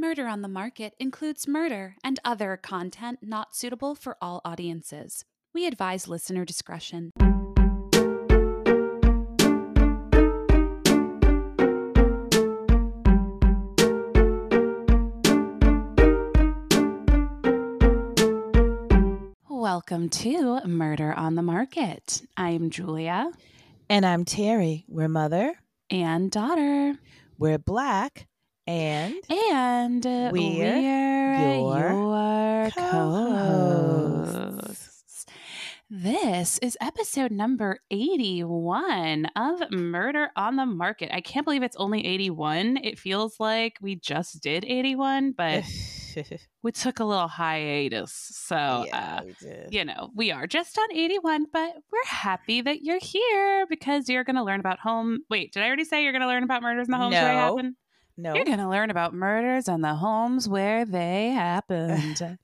Murder on the Market includes murder and other content not suitable for all audiences. We advise listener discretion. Welcome to Murder on the Market. I'm Julia. And I'm Terry. We're mother and daughter. We're Black. And we're your co-hosts. This is episode number 81 of Murder on the Market. I can't believe it's only 81. It feels like we just did 81, but we took a little hiatus. So, we did. We are just on 81, but we're happy that you're here because you're going to learn about Wait, did I already say you're going to learn about murders in the homes where they happen? No. You're going to learn about murders in the homes where they happened.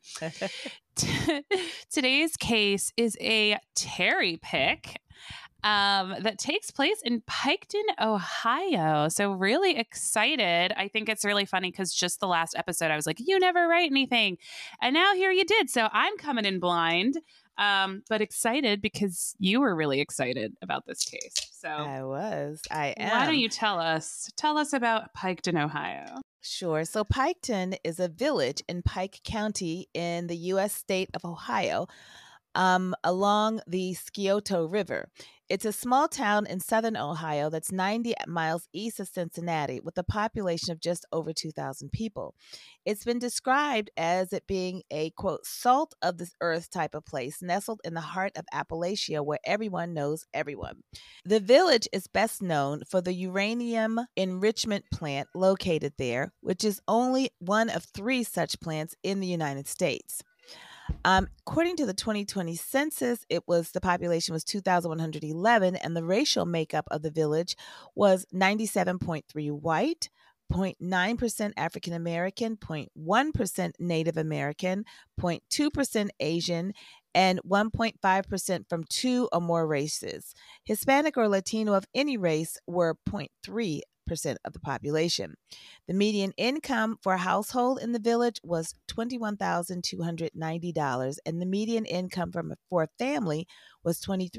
Today's case is a Terry pick that takes place in Piketon, Ohio. So really excited. I think it's really funny because just the last episode, I was like, you never write anything. And now here you did. So I'm coming in blind, but excited because you were really excited about this case. So I am. Why don't you tell us about Piketon, Ohio? Sure. So Piketon is a village in Pike County in the U.S. state of Ohio, along the Scioto River. It's a small town in southern Ohio that's 90 miles east of Cincinnati with a population of just over 2,000 people. It's been described as it being a, quote, salt of the earth type of place, nestled in the heart of Appalachia where everyone knows everyone. The village is best known for the uranium enrichment plant located there, which is only one of 3 such plants in the United States. According to the 2020 census, the population was 2,111, and the racial makeup of the village was 97.3 white, 0.9% African American, 0.1% Native American, 0.2% Asian, and 1.5% from 2 or more races. Hispanic or Latino of any race were 0.3% of the population. The median income for a household in the village was $21,290, and the median income for a family was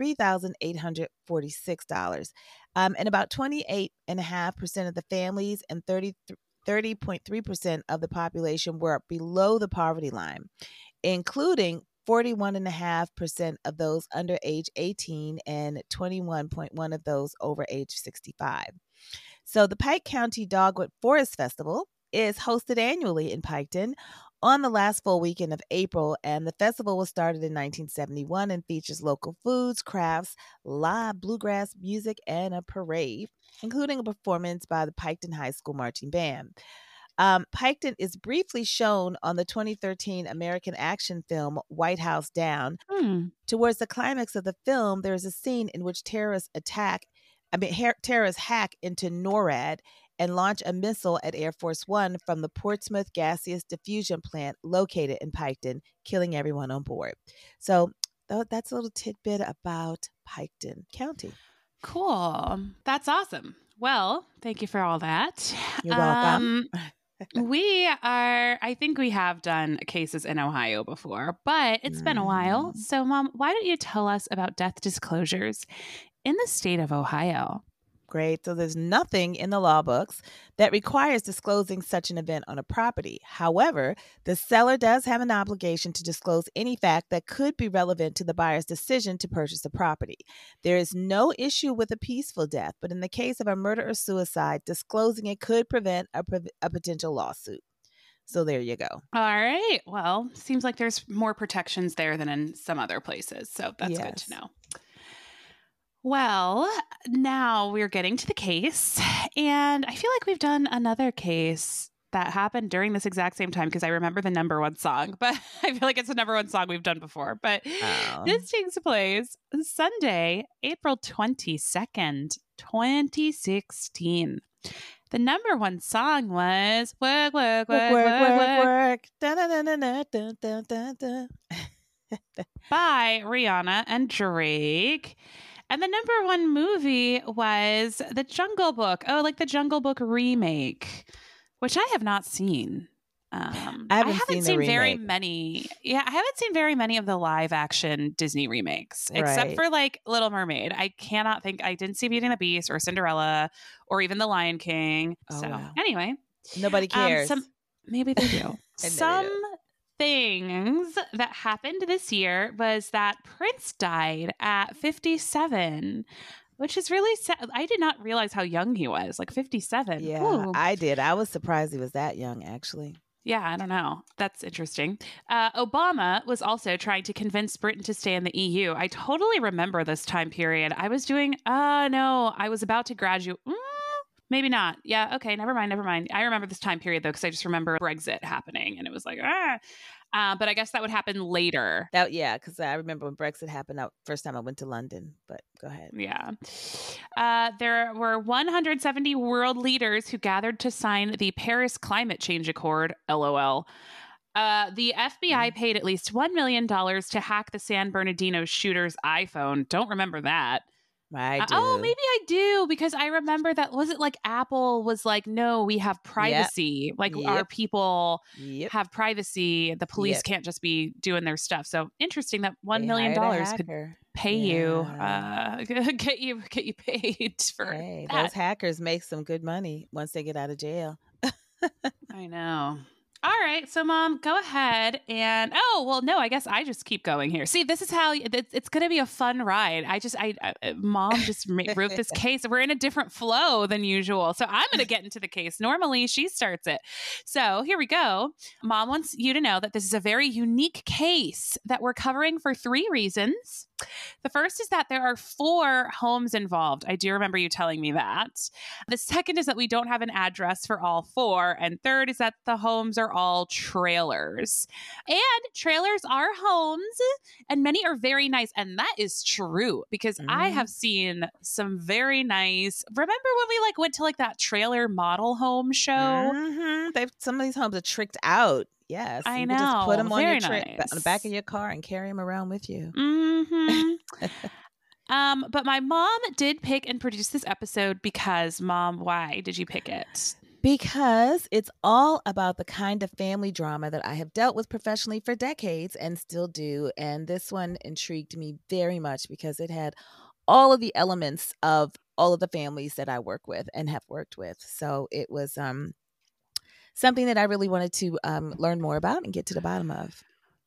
$23,846. And about 28.5% of the families and 30.3% of the population were below the poverty line, including 41.5% of those under age 18 and 21.1% of those over age 65. So the Pike County Dogwood Forest Festival is hosted annually in Piketon on the last full weekend of April, and the festival was started in 1971 and features local foods, crafts, live bluegrass music, and a parade, including a performance by the Piketon High School Marching Band. Piketon is briefly shown on the 2013 American action film White House Down. Towards the climax of the film, there is a scene in which terrorists hack into NORAD and launch a missile at Air Force One from the Portsmouth gaseous diffusion plant located in Piketon, killing everyone on board. So that's a little tidbit about Piketon County. Cool. That's awesome. Well, thank you for all that. You're welcome. I think we have done cases in Ohio before, but it's been a while. So, Mom, why don't you tell us about death disclosures in the state of Ohio? Great. So there's nothing in the law books that requires disclosing such an event on a property. However, the seller does have an obligation to disclose any fact that could be relevant to the buyer's decision to purchase the property. There is no issue with a peaceful death, but in the case of a murder or suicide, disclosing it could prevent a potential lawsuit. So there you go. All right. Well, seems like there's more protections there than in some other places. So that's good to know. Well, now we're getting to the case, and I feel like we've done another case that happened during this exact same time because I remember the number one song, but I feel like it's the number one song we've done before. But This takes place Sunday, April 22nd, 2016. The number one song was Work, Work, Work, Work, Work, Work by Rihanna and Drake. And the number one movie was The Jungle Book. Oh, like the Jungle Book remake, which I have not seen. I I haven't haven't seen the seen very remake. many. Yeah, I haven't seen very many of the live action Disney remakes, except Right. for like Little Mermaid. I cannot think I didn't see Beauty and the Beast or Cinderella or even The Lion King. Oh, So wow. anyway, Nobody some cares. maybe they do. I know they Some things that happened this year was that Prince died at 57, which is really sad. I did not realize how young he was, like 57. Yeah, Whew. I did. I was surprised he was that young, actually. Yeah, I don't know. That's interesting. Obama was also trying to convince Britain to stay in the EU. I totally remember this time period. I was doing, no, I was about to graduate. Maybe not. Yeah, okay, never mind, never mind. I remember this time period though, because I just remember Brexit happening and it was like, ah. But I guess that would happen later. Yeah, because I remember when Brexit happened. First time I went to London. But go ahead. Yeah. There were 170 world leaders who gathered to sign the Paris Climate Change Accord, LOL. The FBI paid at least $1 million to hack the San Bernardino shooter's iPhone. Don't remember that. I Oh, do. maybe I do because I remember that. Was it like Apple was like, no, we have Yep. privacy. Like our Yep. people Yep. have privacy. The police Yep. can't just be doing their stuff. So interesting that $1 They million hired a could hacker. pay you, Yeah. get you paid for Hey, that. those hackers make some good money once they get out of jail. I know. All right, so Mom, go ahead and no, I guess I just keep going here. See, this is how it's going to be a fun ride. Mom just wrote this case. We're in a different flow than usual, so I'm going to get into the case. Normally, she starts it. So here we go. Mom wants you to know that this is a very unique case that we're covering for 3 reasons. The first is that there are 4 homes involved. I do remember you telling me that. The second is that we don't have an address for all 4. And third is that the homes are all trailers. And trailers are homes, and many are very nice. And that is true because I have seen some very nice. Remember when we went to that trailer model home show? Some of these homes are tricked out. Yes, I you know. can just put them on your nice. on the back of your car and carry them around with you. But my mom did pick and produce this episode because, Mom, why did you pick it? Because it's all about the kind of family drama that I have dealt with professionally for decades and still do. And this one intrigued me very much because it had all of the elements of all of the families that I work with and have worked with. So it was something that I really wanted to learn more about and get to the bottom of.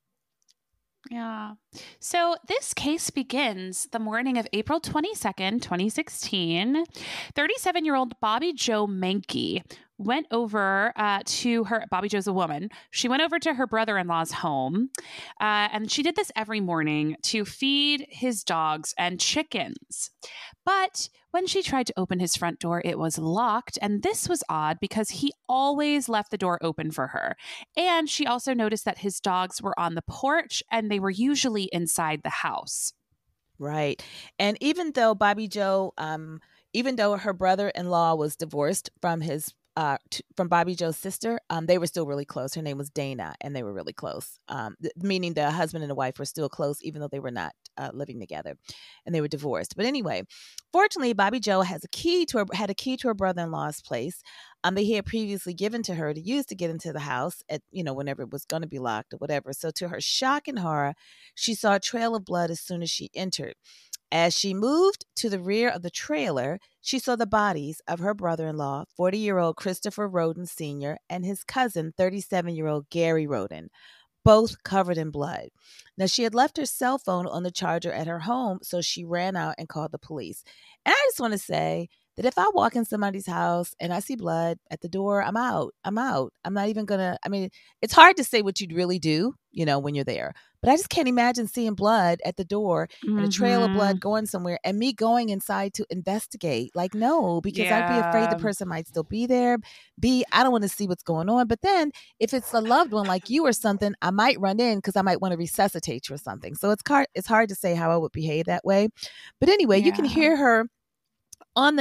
Yeah. So this case begins the morning of April 22nd, 2016. 37-year-old Bobby Jo Menke went over to her. Bobby Jo's a woman. She went over to her brother-in-law's home, and she did this every morning to feed his dogs and chickens. But when she tried to open his front door, it was locked, and this was odd because he always left the door open for her. And she also noticed that his dogs were on the porch, and they were usually inside the house. Right. And even though Bobby Jo, even though her brother-in-law was divorced from his from Bobby Jo's sister, they were still really close. Her name was Dana, and they were really close. Meaning the husband and the wife were still close, even though they were not living together, and they were divorced. But anyway, fortunately, Bobby Jo had a key to her brother-in-law's place that he had previously given to her to use to get into the house at whenever it was going to be locked or whatever. So to her shock and horror, she saw a trail of blood as soon as she entered. As she moved to the rear of the trailer, she saw the bodies of her brother-in-law, 40-year-old Christopher Roden Sr., and his cousin, 37-year-old Gary Roden, both covered in blood. Now, she had left her cell phone on the charger at her home, so she ran out and called the police. And I just want to say that if I walk in somebody's house and I see blood at the door, I'm out. I'm not even going to, it's hard to say what you'd really do, when you're there. But I just can't imagine seeing blood at the door and a trail of blood going somewhere and me going inside to investigate. No, because I'd be afraid the person might still be there. I don't want to see what's going on. But then if it's a loved one like you or something, I might run in because I might want to resuscitate you or something. So it's hard to say how I would behave that way. But anyway, you can hear her on the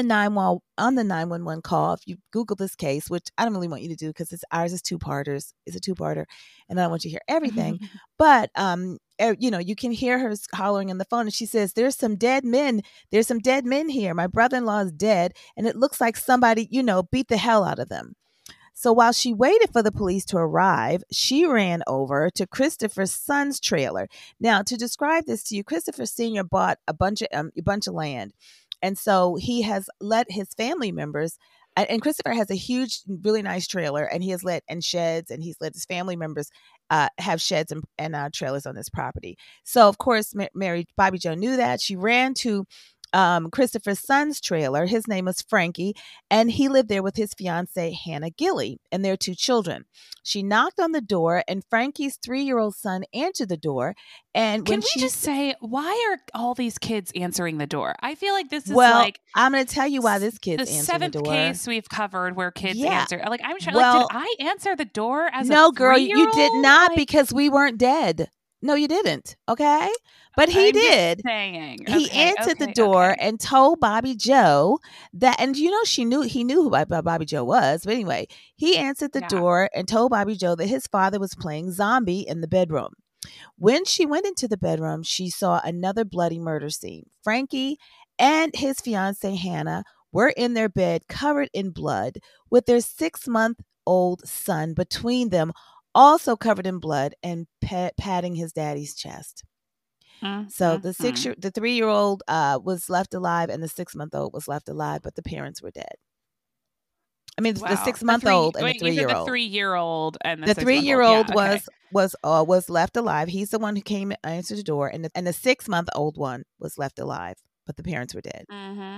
911 call. If you Google this case, which I don't really want you to do because ours is 2-parters. It's a 2-parter, and I don't want you to hear everything. But you can hear her hollering on the phone, and she says, "There's some dead men. There's some dead men here. My brother-in-law is dead, and it looks like somebody, beat the hell out of them." So while she waited for the police to arrive, she ran over to Christopher's son's trailer. Now, to describe this to you, Christopher Sr. bought a bunch of land. And so he has let his family members, and Christopher has a huge, really nice trailer, and he has let, and sheds, and he's let his family members have sheds and trailers on this property. So, of course, Bobby Joe knew that. She ran to Christopher's son's trailer. His name was Frankie, and he lived there with his fiancee, Hannah Gilley, and their 2 children. She knocked on the door, and Frankie's 3-year-old son answered the door. And can we just say, why are all these kids answering the door? I feel like this is I'm going to tell you why this kid's answering the door. The 7th case we've covered where kids answer. Like, I'm trying. Did I answer the door as a 3-year-old? No, girl, you did not, because we weren't dead. No, you didn't. Okay. But he did. He answered the door and told Bobby Joe that, and he knew who Bobby Joe was. But anyway, he answered the door and told Bobby Joe that his father was playing zombie in the bedroom. When she went into the bedroom, she saw another bloody murder scene. Frankie and his fiancée, Hannah, were in their bed covered in blood with their 6-month-old son between them, also covered in blood and patting his daddy's chest. So the 3-year-old was left alive, and the 6-month-old was left alive, but the parents were dead. I mean, the 6-month-old and the 3-year-old. The 3-year-old and the 3-year-old was left alive. He's the one who came and answered the door, and the 6-month-old one was left alive, but the parents were dead. Mm-hmm.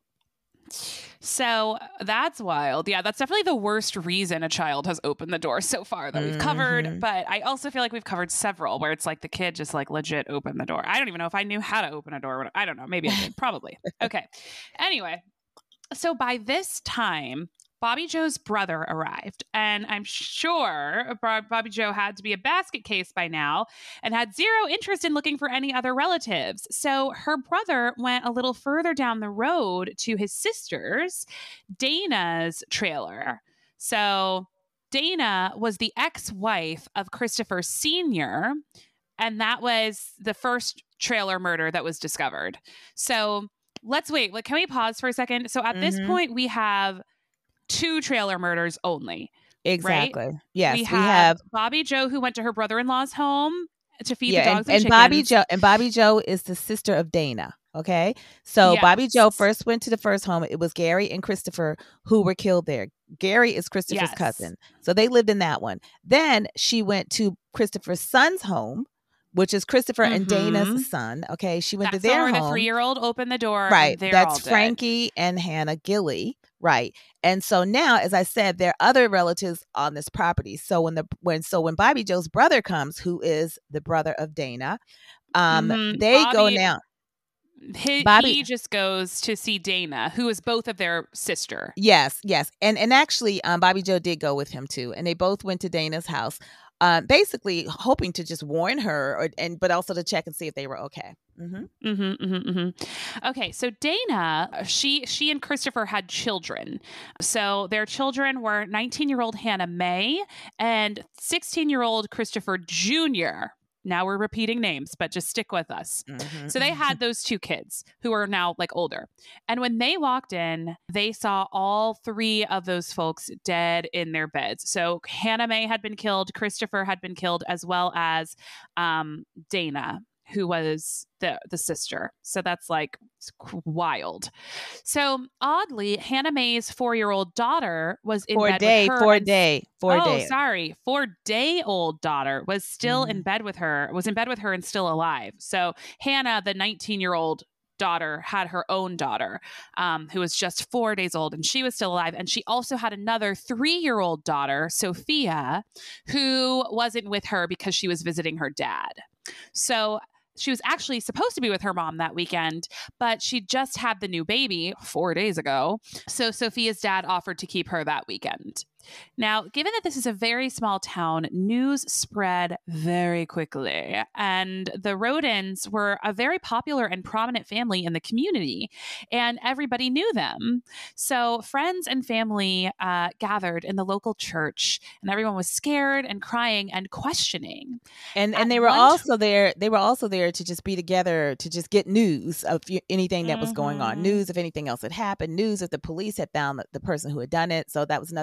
So that's wild. Yeah, that's definitely the worst reason a child has opened the door so far that we've covered. But I also feel like we've covered several where it's like the kid just like legit opened the door. I don't even know if I knew how to open a door. I don't know. Maybe I did. Probably. Okay. Anyway, so by this time, Bobby Joe's brother arrived, and I'm sure Bobby Joe had to be a basket case by now and had zero interest in looking for any other relatives. So her brother went a little further down the road to his sister's, Dana's trailer. So Dana was the ex-wife of Christopher Sr., and that was the first trailer murder that was discovered. So let's wait. Can we pause for a second? So at this point, we have 2 trailer murders only. Exactly. Right? Yes. We have Bobby Joe, who went to her brother-in-law's home to feed the dogs and chickens. Bobby Joe is the sister of Dana. Okay. So Bobby Joe first went to the first home. It was Gary and Christopher who were killed there. Gary is Christopher's cousin. So they lived in that one. Then she went to Christopher's son's home, which is Christopher and Dana's son. Okay. She went to their home. The 3-year-old opened the door. Right. That's Frankie and Hannah Gilley. Right. And so now, as I said, there are other relatives on this property. So when Bobby Joe's brother comes, who is the brother of Dana, go now. He just goes to see Dana, who is both of their sister. Yes. And actually, Bobby Joe did go with him too. And they both went to Dana's house, basically hoping to just warn her but also to check and see if they were okay. Okay, so Dana, she and Christopher had children. So their children were 19-year-old Hannah Mae and 16-year-old Christopher Jr. Now we're repeating names, but just stick with us. So they had those 2 kids who are now like older. And when they walked in, they saw all 3 of those folks dead in their beds. So Hannah Mae had been killed, Christopher had been killed, as well as Dana, who was the sister. So that's like wild. So oddly, Hannah Mae's 4-year-old daughter was in bed with her. 4-day-old daughter was still in bed with her, and still alive. So Hannah, the 19-year-old daughter, had her own daughter who was just 4 days old, and she was still alive. And she also had another 3-year-old daughter, Sophia, who wasn't with her because she was visiting her dad. So she was actually supposed to be with her mom that weekend, but she just had the new baby 4 days ago. So Sophia's dad offered to keep her that weekend. Now, given that this is a very small town, news spread very quickly, and the Rodins were a very popular and prominent family in the community, and everybody knew them. So friends and family gathered in the local church, and everyone was scared and crying and questioning. And they were also there. They were also there to just be together to just get news of anything that was going on, news of anything else that happened, news if the police had found the person who had done it. So that was another reason they were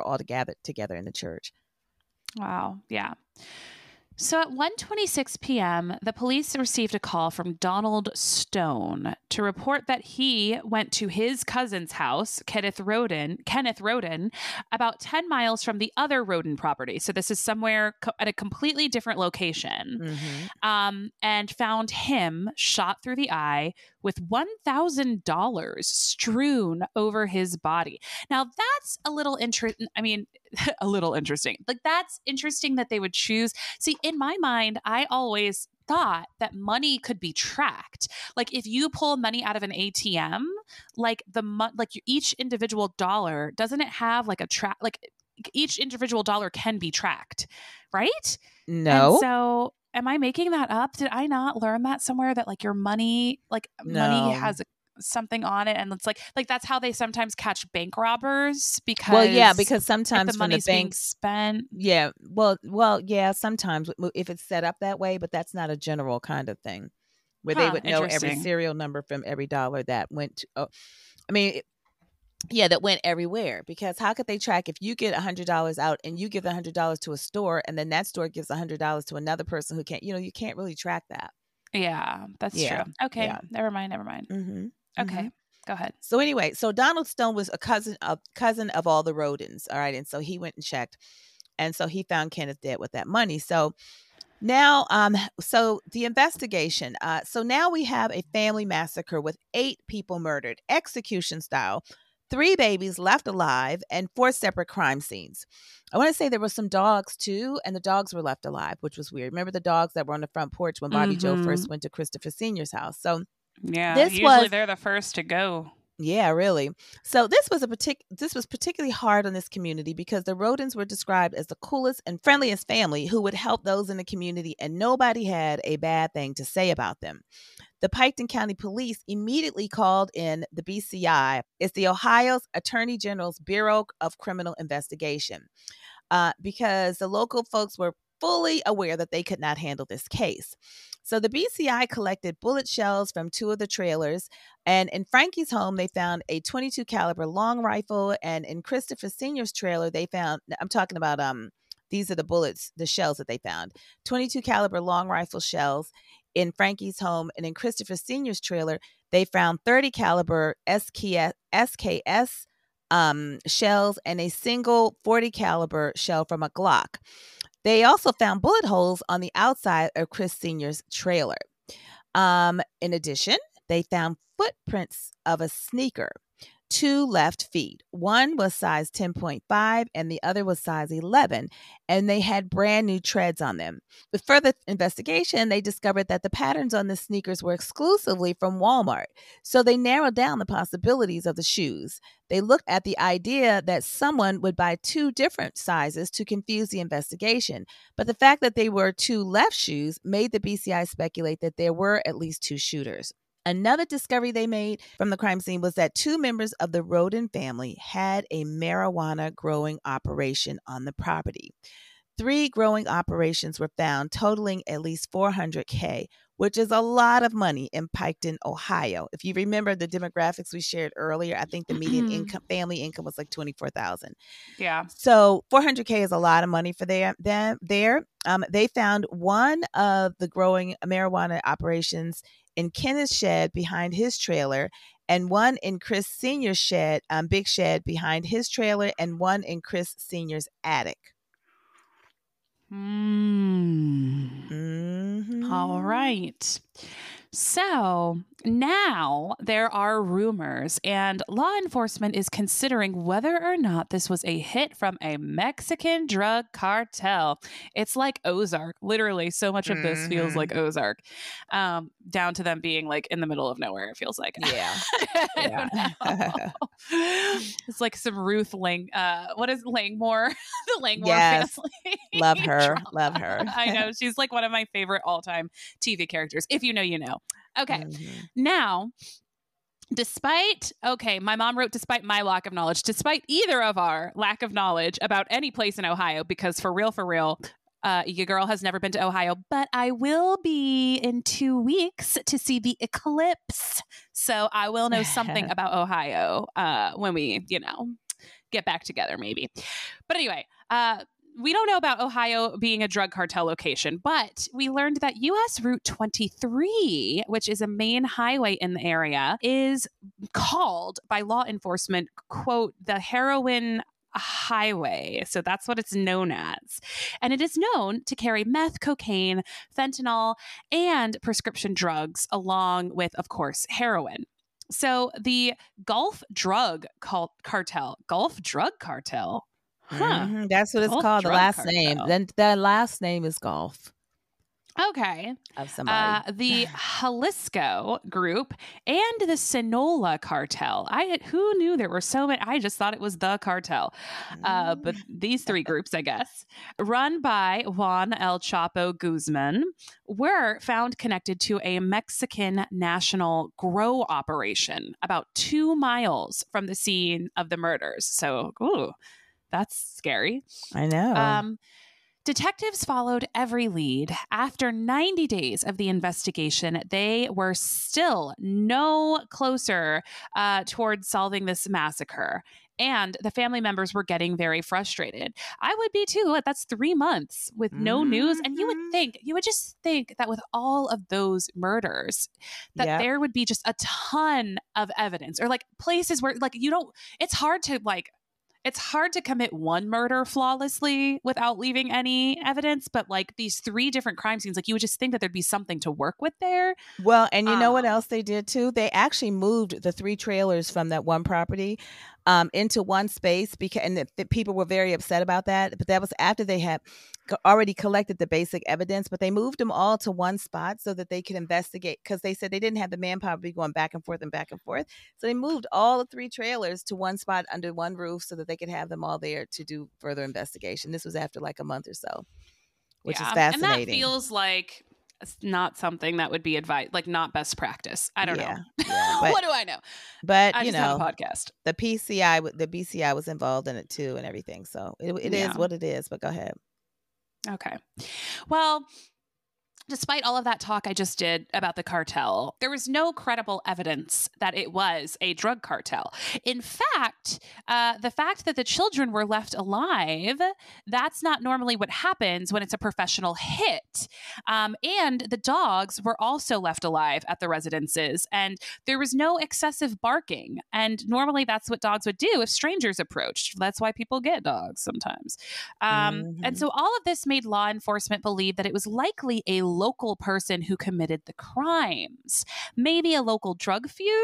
all together in the church. Wow. Yeah. So at 1:26 p.m., the police received a call from Donald Stone to report that he went to his cousin's house, Kenneth Roden, about 10 miles from the other Roden property. So this is somewhere at a completely different location, and found him shot through the eye with $1,000 strewn over his body. Now that's a little interesting. I mean, a little interesting. Like, that's interesting that they would choose. See, in my mind, I always thought that money could be tracked. Like, if you pull money out of an ATM, like each individual dollar, doesn't it have like a track? Like, each individual dollar can be tracked, right? No. And so, am I making that up? Did I not learn that somewhere, that like your money, money has something on it, and it's like that's how they sometimes catch bank robbers, because because sometimes the money's being spent. Sometimes if it's set up that way, but that's not a general kind of thing where they would know every serial number from every dollar that went to, that went everywhere. Because how could they track if you get $100 out and you give the $100 to a store, and then that store gives $100 to another person who can't, you can't really track that. Yeah, that's true. Okay, never mind. Okay, go ahead. So anyway, Donald Stone was a cousin of all the Rodens. All right. And so he went and checked. And so he found Kenneth dead with that money. So now, so the investigation. So now we have a family massacre with 8 people murdered, execution style, 3 babies left alive, and 4 separate crime scenes. I want to say there were some dogs too, and the dogs were left alive, which was weird. Remember the dogs that were on the front porch when Bobby Joe first went to Christopher Sr.'s house? So yeah, usually they're the first to go. Yeah, really. So this was particularly hard on this community because the Rodens were described as the coolest and friendliest family who would help those in the community, and nobody had a bad thing to say about them. The Piketon County Police immediately called in the BCI. It's the Ohio's Attorney General's Bureau of Criminal Investigation, because the local folks were fully aware that they could not handle this case. So the BCI collected bullet shells from 2 of the trailers, and in Frankie's home, they found a .22 caliber long rifle, and in Christopher Sr.'s trailer, they found, I'm talking about, these are the shells that they found, .22 caliber long rifle shells in Frankie's home, and in Christopher Sr.'s trailer, they found .30 caliber SKS shells and a single .40 caliber shell from a Glock. They also found bullet holes on the outside of Chris Sr.'s trailer. In addition, they found footprints of a sneaker, 2 left feet. One was size 10.5 and the other was size 11, and they had brand new treads on them. With further investigation, they discovered that the patterns on the sneakers were exclusively from Walmart, so they narrowed down the possibilities of the shoes. They looked at the idea that someone would buy 2 different sizes to confuse the investigation, but the fact that they were 2 left shoes made the BCI speculate that there were at least 2 shooters. Another discovery they made from the crime scene was that 2 members of the Roden family had a marijuana growing operation on the property. 3 growing operations were found, totaling at least $400K, which is a lot of money in Piketon, Ohio. If you remember the demographics we shared earlier, I think the median family income was like $24,000. Yeah. So $400K is a lot of money for them there. They found one of the growing marijuana operations in Kenneth's shed behind his trailer, and one in Chris Sr.'s shed, big shed behind his trailer, and one in Chris Sr.'s attic. All right. So now there are rumors, and law enforcement is considering whether or not this was a hit from a Mexican drug cartel. It's like Ozark. Literally, so much of this feels like Ozark, down to them being like in the middle of nowhere, it feels like. Yeah. I don't know. It's like some Ruth what is Langmore? The Langmore family. Love her. Love her. I know. She's like one of my favorite all-time TV characters. If you know, you know. Okay. Now, my mom wrote, despite my lack of knowledge, despite either of our lack of knowledge about any place in Ohio, because for real, your girl has never been to Ohio, but I will be in 2 weeks to see the eclipse. So I will know something about Ohio when we, get back together maybe. But anyway, we don't know about Ohio being a drug cartel location, but we learned that US Route 23, which is a main highway in the area, is called by law enforcement, quote, the heroin highway. So that's what it's known as. And it is known to carry meth, cocaine, fentanyl, and prescription drugs, along with, of course, heroin. So the Gulf Drug Cartel. Huh. That's what it's Gulf called. The Drug last Cartel. name. Then the last name is Golf Okay. of somebody. The Jalisco group and the Sinaloa cartel. Who knew there were so many? I just thought it was the cartel. But these three groups, I guess, run by Juan El Chapo Guzman, were found connected to a Mexican national grow operation about 2 miles from the scene of the murders. So, ooh, that's scary. I know. Detectives followed every lead. After 90 days of the investigation, they were still no closer towards solving this massacre. And the family members were getting very frustrated. I would be too. That's 3 months with no news. And you would just think that with all of those murders, that there would be just a ton of evidence, or like places where like it's hard to commit one murder flawlessly without leaving any evidence, but like these 3 different crime scenes, like you would just think that there'd be something to work with there. Well, and you know what else they did too? They actually moved the 3 trailers from that one property into one space, and the people were very upset about that. But that was after they had already collected the basic evidence, but they moved them all to one spot so that they could investigate, because they said they didn't have the manpower to be going back and forth and back and forth. So they moved all the 3 trailers to one spot under one roof so that they could have them all there to do further investigation. This was after like a month or so, which is fascinating. And that feels like it's not something that would be advised, like not best practice. I don't know. Yeah, but, what do I know? But I you just know, have a podcast. The BCI was involved in it too and everything. So it is what it is. But go ahead. Okay. Well, despite all of that talk I just did about the cartel, there was no credible evidence that it was a drug cartel. In fact, the fact that the children were left alive, that's not normally what happens when it's a professional hit. And the dogs were also left alive at the residences, and there was no excessive barking. And normally that's what dogs would do if strangers approached. That's why people get dogs sometimes. And so all of this made law enforcement believe that it was likely a local person who committed the crimes. Maybe a local drug feud? ?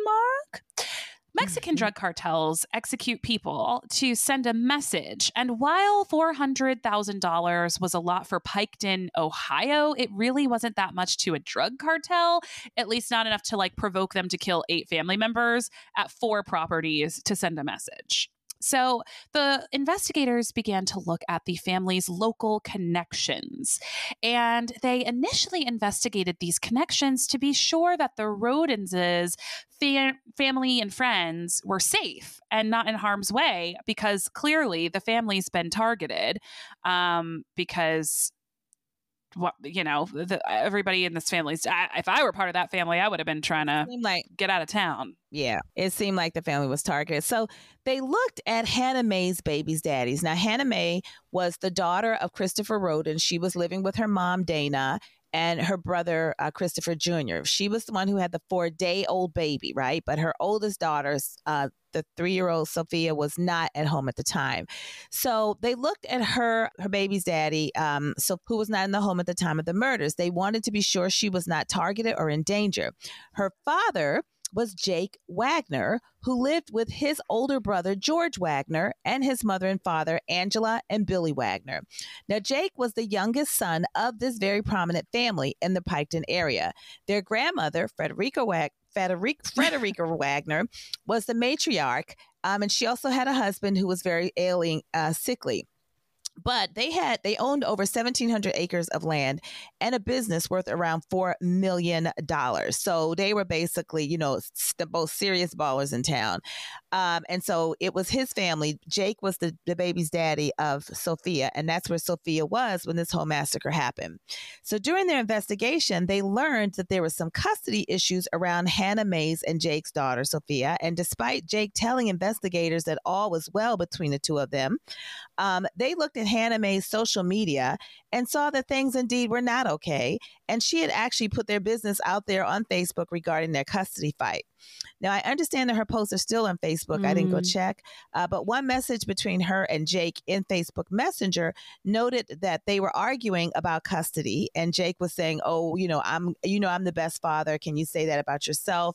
Mexican drug cartels execute people to send a message. And while $400,000 was a lot for Piketon, Ohio, it really wasn't that much to a drug cartel, at least not enough to like provoke them to kill 8 family members at 4 properties to send a message. So the investigators began to look at the family's local connections, and they initially investigated these connections to be sure that the Rodens' family and friends were safe and not in harm's way, because clearly the family's been targeted because everybody in this family, if I were part of that family, I would have been trying to get out of town. Yeah, it seemed like the family was targeted. So they looked at Hannah Mae's baby's daddies. Now, Hannah Mae was the daughter of Christopher Roden. She was living with her mom, Dana, and her brother, Christopher Jr. She was the one who had the 4-day-old baby, right? But her oldest daughter, the 3-year-old Sophia, was not at home at the time. So they looked at her baby's daddy, who was not in the home at the time of the murders. They wanted to be sure she was not targeted or in danger. Her father was Jake Wagner, who lived with his older brother, George Wagner, and his mother and father, Angela and Billy Wagner. Now, Jake was the youngest son of this very prominent family in the Piketon area. Their grandmother, Frederica Wagner, was the matriarch, and she also had a husband who was very ailing, sickly. But they owned over 1,700 acres of land and a business worth around $4 million. So they were basically, the most serious ballers in town. And so it was his family. Jake was the baby's daddy of Sophia, and that's where Sophia was when this whole massacre happened. So during their investigation, they learned that there was some custody issues around Hannah Mae's and Jake's daughter, Sophia. And despite Jake telling investigators that all was well between the two of them, they looked at Hannah Mae's social media and saw that things indeed were not okay. And she had actually put their business out there on Facebook regarding their custody fight. Now, I understand that her posts are still on Facebook. I didn't go check. But one message between her and Jake in Facebook Messenger noted that they were arguing about custody. And Jake was saying, oh, I'm the best father. Can you say that about yourself?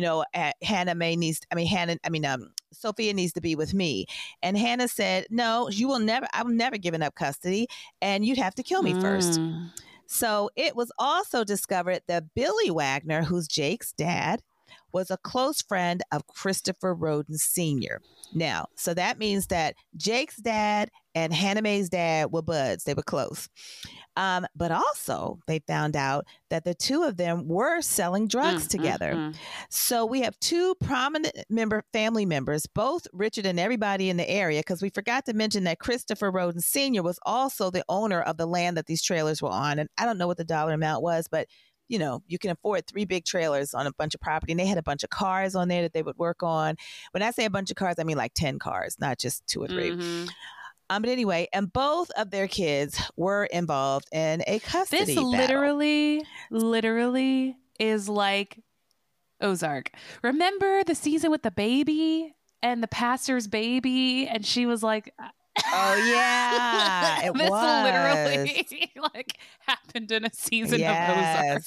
Sophia needs to be with me. And Hannah said, no, I'm never giving up custody. And you'd have to kill me first. So it was also discovered that Billy Wagner, who's Jake's dad, was a close friend of Christopher Rhoden Sr. Now, so that means that Jake's dad and Hannah Mae's dad were buds. They were close. But also, they found out that the two of them were selling drugs together. So we have two prominent family members, both Richard and everybody in the area, because we forgot to mention that Christopher Rhoden Sr. was also the owner of the land that these trailers were on. And I don't know what the dollar amount was, but you can afford 3 big trailers on a bunch of property. And they had a bunch of cars on there that they would work on. When I say a bunch of cars, I mean like 10 cars, not just 2 or 3. But anyway, and both of their kids were involved in a custody battle. This literally is like Ozark. Remember the season with the baby and the pastor's baby? And she was like... Oh yeah, this literally happened in a season of Ozark.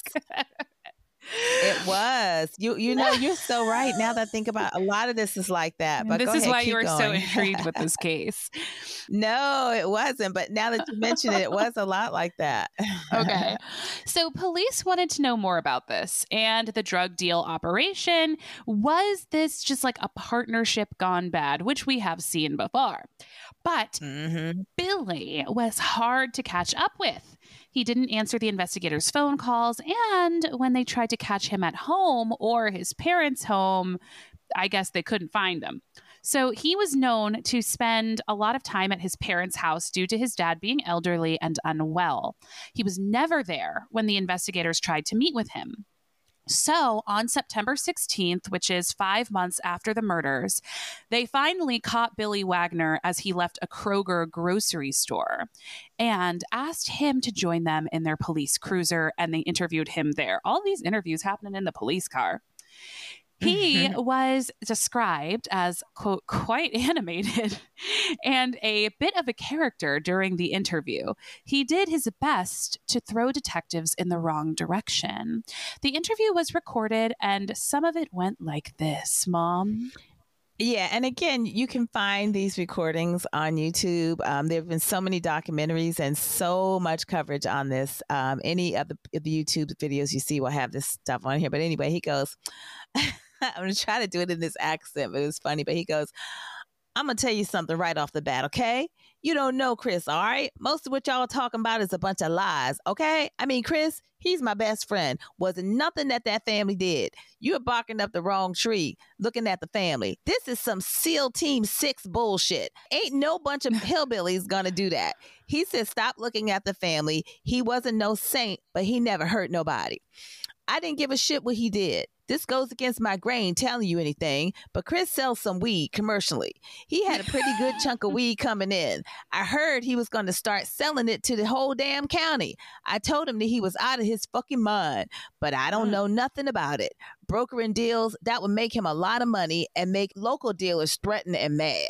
It was. You're so right. Now that I think about it, a lot of this is like that. But this is why you were so intrigued with this case. No, it wasn't. But now that you mention it, it was a lot like that. Okay. So police wanted to know more about this and the drug deal operation. Was this just like a partnership gone bad, which we have seen before? But Billy was hard to catch up with. He didn't answer the investigators' phone calls, and when they tried to catch him at home or his parents' home, I guess they couldn't find him. So he was known to spend a lot of time at his parents' house due to his dad being elderly and unwell. He was never there when the investigators tried to meet with him. So on September 16th, which is 5 months after the murders, they finally caught Billy Wagner as he left a Kroger grocery store and asked him to join them in their police cruiser, and they interviewed him there. All these interviews happening in the police car. He was described as, quote, quite animated and a bit of a character during the interview. He did his best to throw detectives in the wrong direction. The interview was recorded, and some of it went like this, Mom. Yeah. And again, you can find these recordings on YouTube. There have been so many documentaries and so much coverage on this. Any of the YouTube videos you see will have this stuff on here. But anyway, he goes... I'm going to try to do it in this accent, but it was funny. But he goes, I'm going to tell you something right off the bat, okay? You don't know Chris, all right? Most of what y'all are talking about is a bunch of lies, okay? I mean, Chris, he's my best friend. Wasn't nothing that family did. You're barking up the wrong tree looking at the family. This is some SEAL Team 6 bullshit. Ain't no bunch of hillbillies going to do that. He said, stop looking at the family. He wasn't no saint, but he never hurt nobody. I didn't give a shit what he did. This goes against my grain telling you anything, but Chris sells some weed commercially. He had a pretty good chunk of weed coming in. I heard he was going to start selling it to the whole damn county. I told him that he was out of his fucking mind, but I don't know nothing about it. Brokering deals, that would make him a lot of money and make local dealers threatened and mad.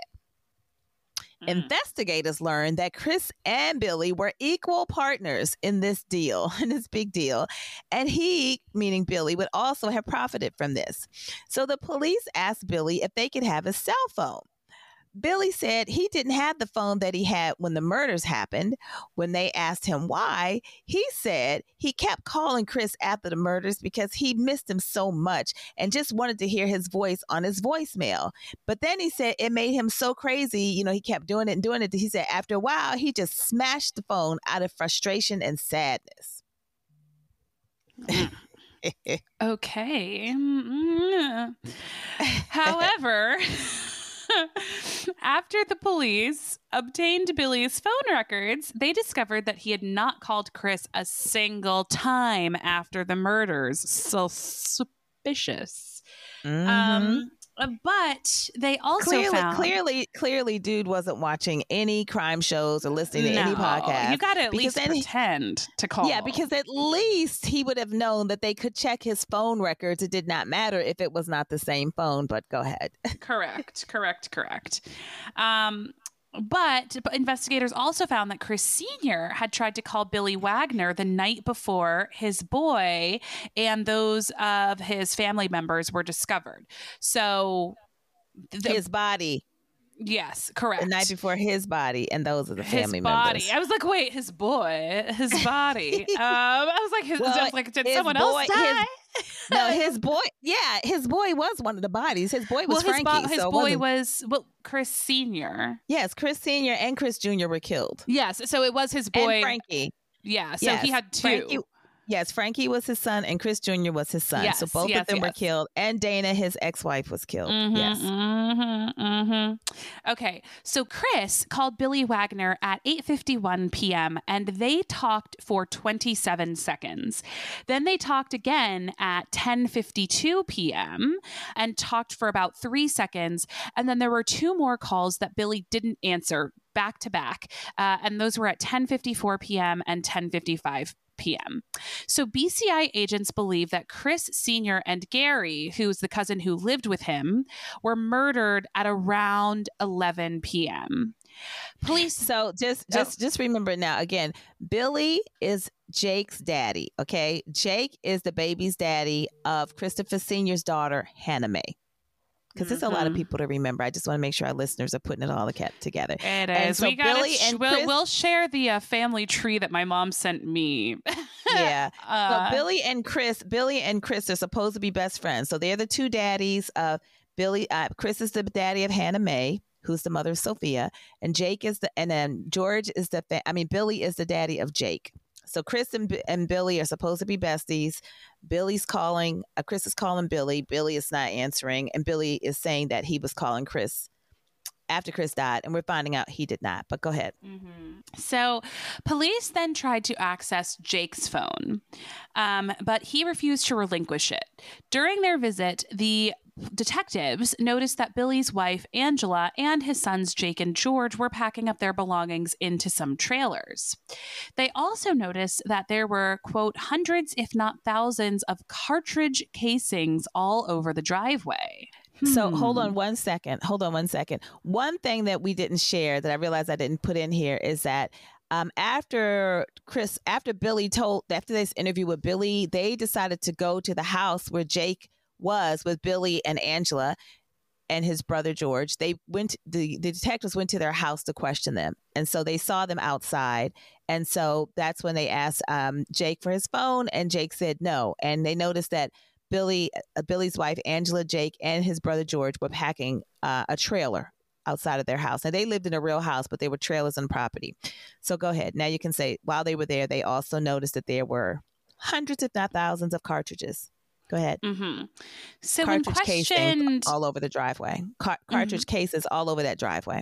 Investigators learned that Chris and Billy were equal partners in this deal, in this big deal, and he, meaning Billy, would also have profited from this. So the police asked Billy if they could have his cell phone. Billy said he didn't have the phone that he had when the murders happened. When they asked him why, he said he kept calling Chris after the murders because he missed him so much and just wanted to hear his voice on his voicemail. But then he said it made him so crazy, he kept doing it and doing it. He said after a while, he just smashed the phone out of frustration and sadness. Okay. However, after the police obtained Billy's phone records, they discovered that he had not called Chris a single time after the murders. So suspicious. But they also found clearly, dude wasn't watching any crime shows or listening to any podcast. You got to at least pretend to call. Yeah, because at least he would have known that they could check his phone records. It did not matter if it was not the same phone. But go ahead. Correct. But investigators also found that Chris Sr. had tried to call Billy Wagner the night before his boy and those of his family members were discovered. So his body. Yes, correct. The night before his body and those of the family members. I was like, wait, his boy, his body. I was like, did someone else die? No, his boy. Yeah, his boy was one of the bodies. His boy was Frankie. His boy was Chris Sr. Yes, Chris Sr. and Chris Jr. were killed. Yes, so it was his boy and Frankie. Yeah, so he had two. Frankie was his son and Chris Jr. was his son. So both of them were killed. And Dana, his ex-wife, was killed. Okay, so Chris called Billy Wagner at 8:51 p.m. and they talked for 27 seconds. Then they talked again at 10:52 p.m. and talked for about 3 seconds. And then there were two more calls that Billy didn't answer back to back. And those were at 10:54 p.m. and 10:55 p.m. So BCI agents believe that Chris Sr. and Gary, who's the cousin who lived with him, were murdered at around 11 p.m. Police. So just remember now, again, Billy is Jake's daddy. Okay. Jake is the baby's daddy of Christopher Sr.'s daughter, Hannah Mae. Because there's a lot of people to remember. I just want to make sure our listeners are putting it all together. It is. So we'll share the family tree that my mom sent me. Yeah. So Billy and Chris are supposed to be best friends. So they're the two daddies of Billy. Chris is the daddy of Hannah Mae, who's the mother of Sophia, and Billy is the daddy of Jake. So Chris and Billy are supposed to be besties. Chris is calling Billy. Billy is not answering. And Billy is saying that he was calling Chris after Chris died. And we're finding out he did not. But go ahead. So police then tried to access Jake's phone, but he refused to relinquish it. During their visit, the detectives noticed that Billy's wife, Angela, and his sons, Jake and George, were packing up their belongings into some trailers. They also noticed that there were, quote, hundreds, if not thousands, of cartridge casings all over the driveway. So hold on one second. One thing that we didn't share that I realized I didn't put in here is that after this interview with Billy, they decided to go to the house where Jake was with Billy and Angela and his brother George. The detectives went to their house to question them, and so they saw them outside, and so that's when they asked Jake for his phone, and Jake said no. And they noticed that Billy's wife Angela, Jake, and his brother George were packing a trailer outside of their house. Now they lived in a real house, but they were trailers on property. So go ahead. Now you can say while they were there, they also noticed that there were hundreds, if not thousands, of cartridges. Go ahead. So cartridge when questioned, all over the driveway. Cartridge cases all over that driveway.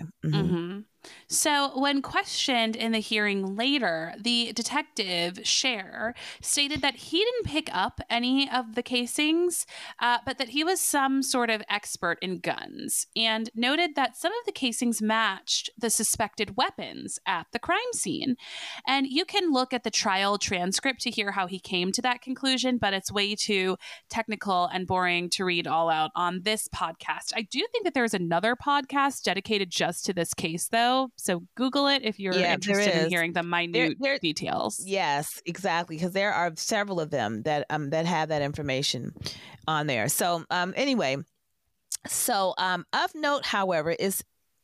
So when questioned in the hearing later, the detective, Cher, stated that he didn't pick up any of the casings, but that he was some sort of expert in guns, and noted that some of the casings matched the suspected weapons at the crime scene. And you can look at the trial transcript to hear how he came to that conclusion, but it's way too technical and boring to read all out on this podcast. I do think that there's another podcast dedicated just to this case, though. So Google it if you're interested in hearing the minute details. Yes, exactly. Because there are several of them that have that information on there. So anyway, of note, however, is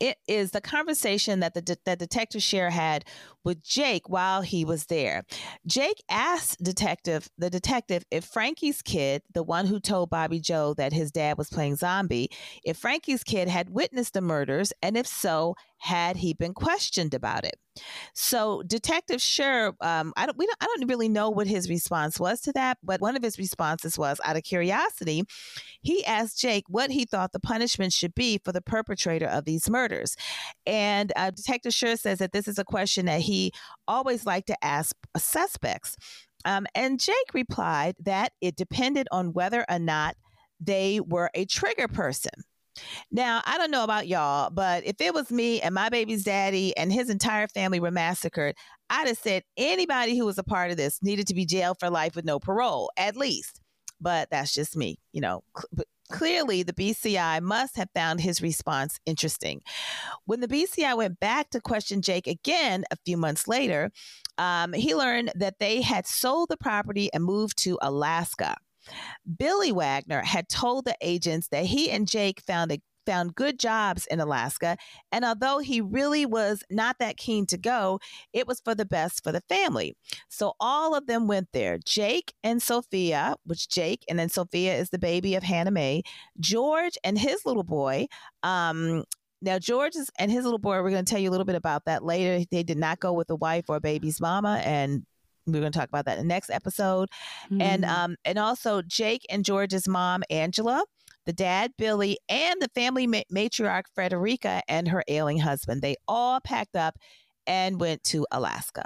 it is the conversation that that Detective Scher had with Jake while he was there. Jake asked the detective if Frankie's kid, the one who told Bobby Joe that his dad was playing zombie, if Frankie's kid had witnessed the murders, and if so, had he been questioned about it? So Detective Scher, I don't really know what his response was to that, but one of his responses was, out of curiosity, he asked Jake what he thought the punishment should be for the perpetrator of these murders. And Detective Scher says that this is a question that he always liked to ask suspects. And Jake replied that it depended on whether or not they were a trigger person. Now, I don't know about y'all, but if it was me and my baby's daddy and his entire family were massacred, I'd have said anybody who was a part of this needed to be jailed for life with no parole, at least. But that's just me, But clearly, the BCI must have found his response interesting. When the BCI went back to question Jake again a few months later, he learned that they had sold the property and moved to Alaska. Billy Wagner had told the agents that he and Jake found good jobs in Alaska, and although he really was not that keen to go, it was for the best for the family. So all of them went there. Jake and Sophia, and then Sophia is the baby of Hannah Mae, George and his little boy. Now, George and his little boy, we're going to tell you a little bit about that later. They did not go with the wife or baby's mama, and we're going to talk about that in the next episode. And also Jake and George's mom, Angela, the dad, Billy, and the family matriarch, Frederica, and her ailing husband. They all packed up and went to Alaska.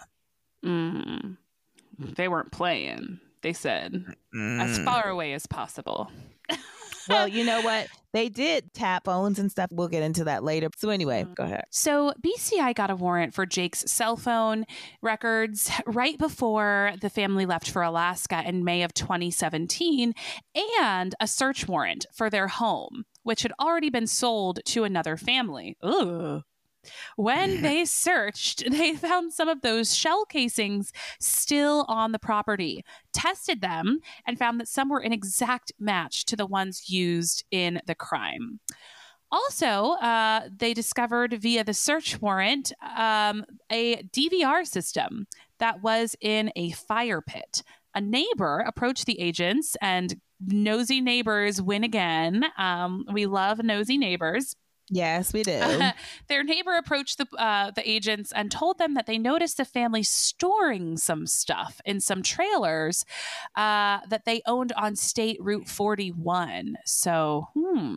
They weren't playing. They said, as far away as possible. Well, you know what? They did tap phones and stuff. We'll get into that later. So anyway, go ahead. So BCI got a warrant for Jake's cell phone records right before the family left for Alaska in May of 2017, and a search warrant for their home, which had already been sold to another family. Ugh. When they searched, they found some of those shell casings still on the property, tested them, and found that some were an exact match to the ones used in the crime. Also, they discovered via the search warrant a DVR system that was in a fire pit. A neighbor approached the agents, and nosy neighbors win again. We love nosy neighbors. Yes, we do. Their neighbor approached the agents and told them that they noticed the family storing some stuff in some trailers that they owned on State Route 41. So,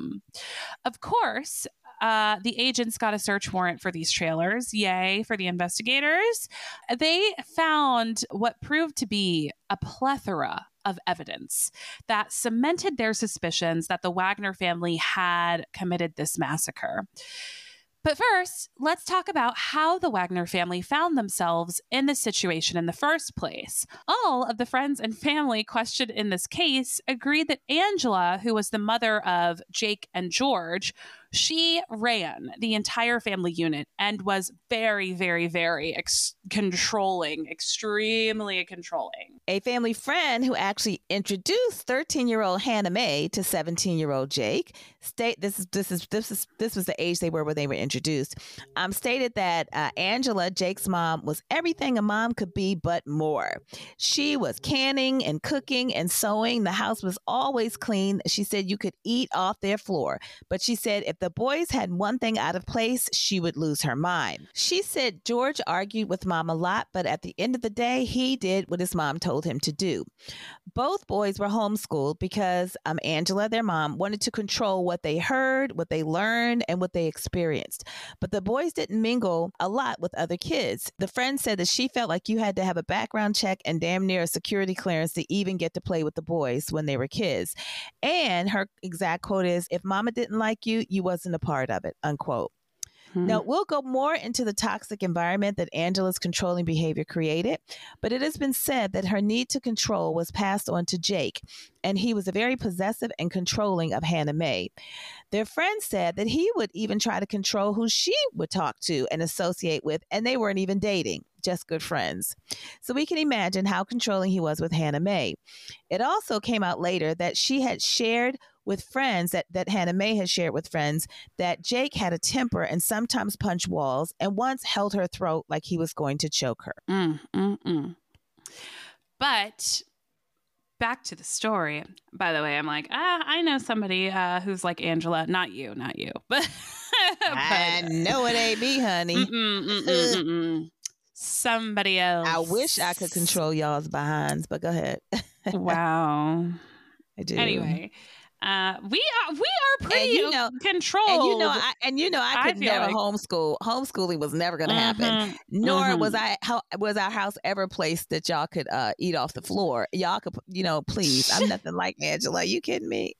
of course, the agents got a search warrant for these trailers. Yay for the investigators. They found what proved to be a plethora of evidence that cemented their suspicions that the Wagner family had committed this massacre. But first, let's talk about how the Wagner family found themselves in this situation in the first place. All of the friends and family questioned in this case agreed that Angela, who was the mother of Jake and George, she ran the entire family unit and was very, very, very controlling, extremely controlling. A family friend who actually introduced 13-year-old Hannah Mae to 17-year-old Jake, this was the age they were when they were introduced, stated that Angela, Jake's mom, was everything a mom could be but more. She was canning and cooking and sewing. The house was always clean. She said you could eat off their floor, but she said if the boys had one thing out of place, she would lose her mind. She said George argued with mom a lot, but at the end of the day, he did what his mom told him to do. Both boys were homeschooled because Angela, their mom, wanted to control what they heard, what they learned, and what they experienced. But the boys didn't mingle a lot with other kids. The friend said that she felt like you had to have a background check and damn near a security clearance to even get to play with the boys when they were kids. And her exact quote is, if mama didn't like you, you wasn't a part of it, unquote. Now, we'll go more into the toxic environment that Angela's controlling behavior created, but it has been said that her need to control was passed on to Jake, and he was very possessive and controlling of Hannah Mae. Their friend said that he would even try to control who she would talk to and associate with, and they weren't even dating, just good friends. So we can imagine how controlling he was with Hannah Mae. It also came out later that she had shared with friends that Hannah Mae has shared with friends that Jake had a temper and sometimes punched walls and once held her throat like he was going to choke her. But back to the story. By the way, I'm like, I know somebody who's like Angela. Not you. But I know it ain't me, honey. Somebody else. I wish I could control y'all's behinds, but go ahead. Wow. I do. Anyway, we are pretty controlled. I could never homeschool. Homeschooling was never going to happen. Nor was our house ever a place that y'all could eat off the floor. Y'all could, please. I'm nothing like Angela. You kidding me?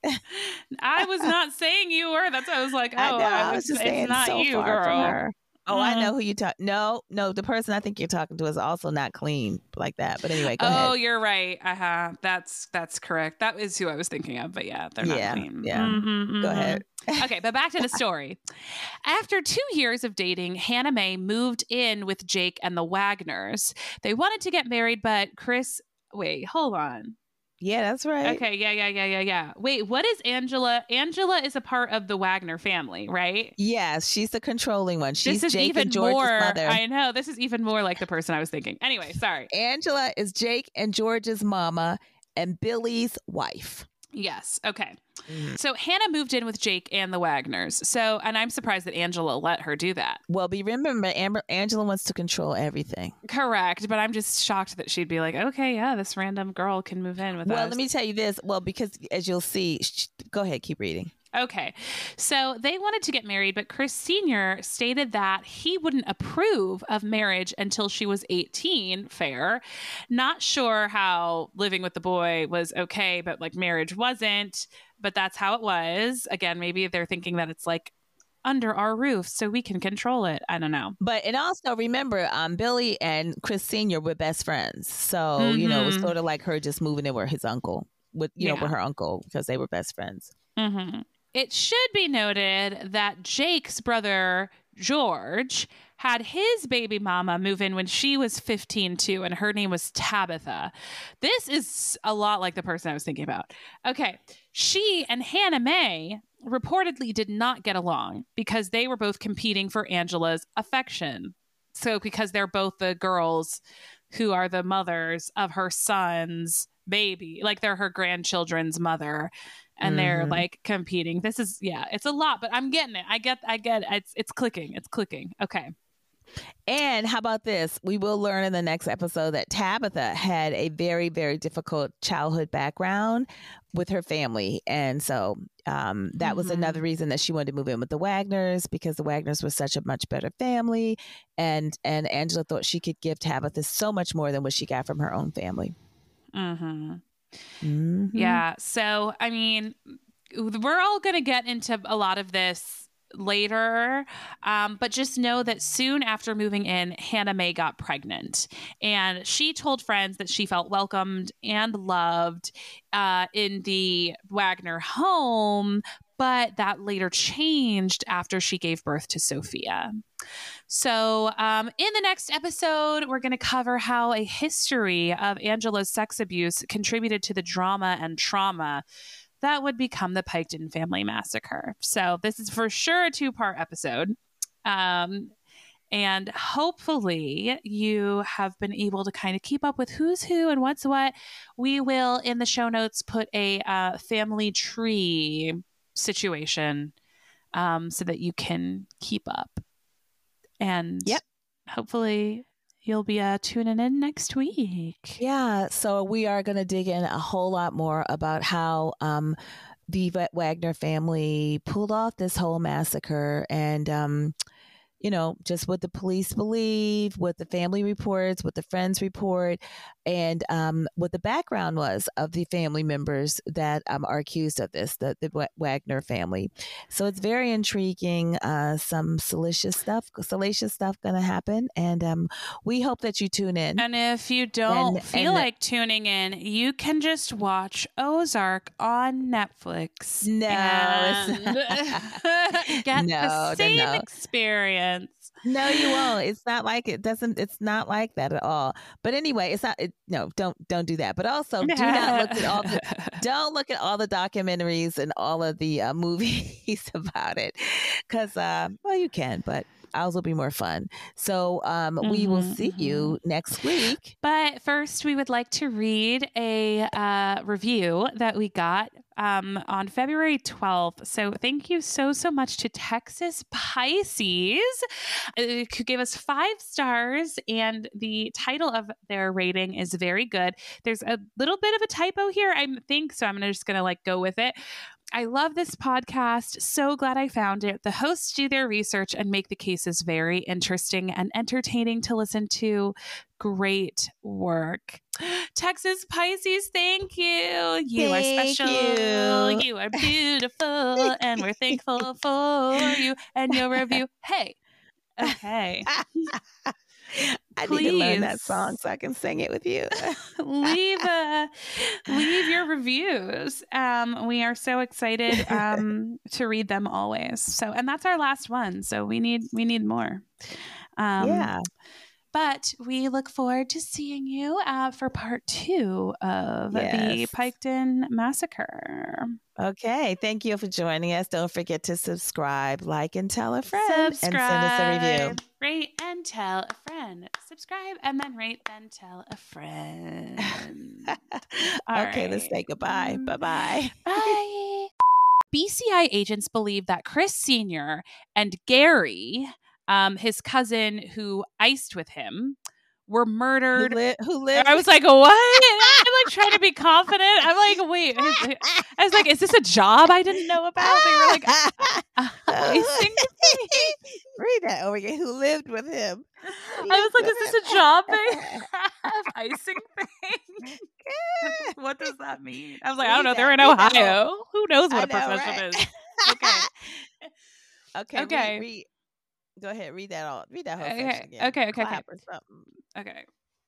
I was not saying you were. That's why I was like, I was just saying, not so you, far girl. From her. Oh, I know who you talk. No, the person I think you're talking to is also not clean like that. But anyway, go ahead. Oh, you're right. That's correct. That is who I was thinking of. But yeah, they're not clean. Yeah. Go ahead. Okay, but back to the story. After 2 years of dating, Hannah Mae moved in with Jake and the Wagners. They wanted to get married, but Chris. Wait, hold on. Yeah, that's right. Okay, yeah. Wait, what is Angela? Angela is a part of the Wagner family, right? Yes, she's the controlling one. She's Jake even and George's mother. I know. This is even more like the person I was thinking. Anyway, sorry. Angela is Jake and George's mama and Billy's wife. Yes. Okay. So Hannah moved in with Jake and the Wagners. And I'm surprised that Angela let her do that. Well, remember, Angela wants to control everything. Correct. But I'm just shocked that she'd be like, okay, yeah, this random girl can move in with us. Well, let me tell you this. Well, because as you'll see, go ahead, keep reading. Okay. So they wanted to get married, but Chris Sr. stated that he wouldn't approve of marriage until she was 18. Fair. Not sure how living with the boy was okay, but like marriage wasn't. But that's how it was. Again, maybe they're thinking that it's like under our roof so we can control it. I don't know. But and also remember, Billy and Chris Sr. were best friends. So, it was sort of like her just moving in with his uncle, with her uncle, because they were best friends. Mm-hmm. It should be noted that Jake's brother, George, had his baby mama move in when she was 15 too, and her name was Tabitha. This is a lot like the person I was thinking about. Okay, she and Hannah Mae reportedly did not get along because they were both competing for Angela's affection. So because they're both the girls who are the mothers of her son's baby, like they're her grandchildren's mother. And they're like competing. This is, it's a lot, but I'm getting it. I get it. It's clicking. Okay. And how about this? We will learn in the next episode that Tabitha had a very, very difficult childhood background with her family. And so that was another reason that she wanted to move in with the Wagners, because the Wagners were such a much better family. And Angela thought she could give Tabitha so much more than what she got from her own family. Yeah. So, I mean, we're all going to get into a lot of this later, but just know that soon after moving in, Hannah Mae got pregnant, and she told friends that she felt welcomed and loved in the Wagner home, but that later changed after she gave birth to Sophia. So in the next episode, we're going to cover how a history of Angela's sex abuse contributed to the drama and trauma that would become the Piketon family massacre. So this is for sure a 2-part episode. And hopefully you have been able to kind of keep up with who's who and what's what. We will, in the show notes, put a family tree situation so that you can keep up. And hopefully you'll be tuning in next week. Yeah, so we are going to dig in a whole lot more about how the Wagner family pulled off this whole massacre, and just what the police believe, what the family reports, what the friends report, and what the background was of the family members that are accused of this, the Wagner family. So it's very intriguing. Some salacious stuff going to happen, and we hope that you tune in. And if you don't feel like tuning in, you can just watch Ozark on Netflix. No, and get the same experience. No, you won't. It's not like it's not like that at all. But anyway, it's not no, don't do that. But also do not look at all the don't look at all the documentaries and all of the movies about it. Cuz well you can, but ours will be more fun. So we will see you next week. But first, we would like to read a review that we got on February 12th. So thank you so much to Texas Pisces, who gave us 5 stars, and the title of their rating is very good. There's a little bit of a typo here, I think, so I'm just going to go with it. I love this podcast. So glad I found it. The hosts do their research and make the cases very interesting and entertaining to listen to. Great work. Texas Pisces, thank you. You are special. You are beautiful. And we're thankful for you and your review. Hey. Okay. I need to learn that song so I can sing it with you. leave your reviews. We are so excited to read them always. So, and that's our last one. So we need more. Yeah. But we look forward to seeing you for part 2 of the Piketon Massacre. Okay. Thank you for joining us. Don't forget to subscribe, like, and tell a friend. And send us a review. Rate and tell a friend. Subscribe and then rate, then tell a friend. Okay, let's say goodbye. Bye-bye. Bye. BCI agents believe that Chris Sr. and Gary, his cousin who iced with him, were murdered. Who lived? I was like, what? I'm trying to be confident. I'm like, wait. I was like, is this a job I didn't know about? They were like, icing me. Read that over again. Who lived with him? I was like, is this a job they have? Icing thing? What does that mean? I was like, I don't know. They're in Ohio. Who knows what a profession is? Okay. Okay. Go ahead. Read that all. Read that whole section again. Okay. Clap or something. Okay.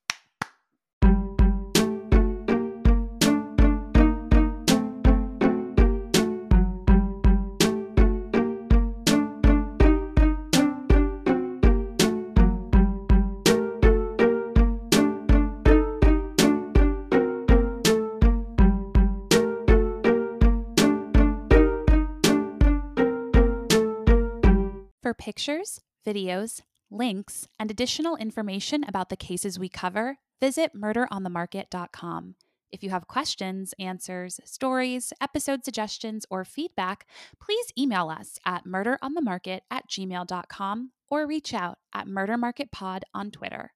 For pictures, videos, links, and additional information about the cases we cover, visit murderonthemarket.com. If you have questions, answers, stories, episode suggestions, or feedback, please email us at murderonthemarket@gmail.com or reach out at murdermarketpod on Twitter.